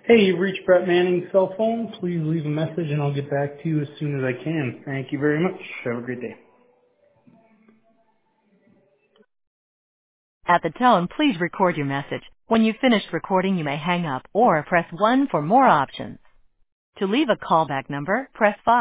Hey, you've reached Brett Manning's cell phone. Please leave a message and I'll get back to you as soon as I can. Thank you very much. Have a great day. At the tone, please record your message. When you've finished recording, you may hang up or press 1 for more options. To leave a callback number, press 5.